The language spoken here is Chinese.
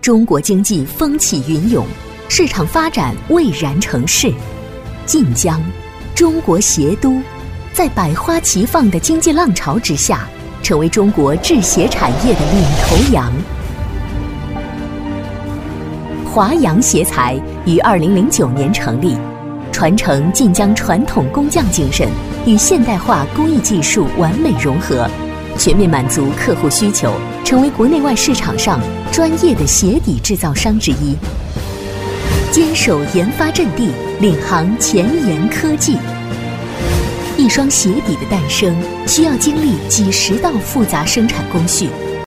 中国经济风起云涌，市场发展蔚然成势。晋江，中国鞋都，在百花齐放的经济浪潮之下，成为中国制鞋产业的领头羊。华阳鞋材于2009年成立，传承晋江传统工匠精神与现代化工艺技术完美融合，全面满足客户需求，成为国内外市场上专业的鞋底制造商之一。坚守研发阵地，领航前沿科技。一双鞋底的诞生需要经历几十道复杂生产工序，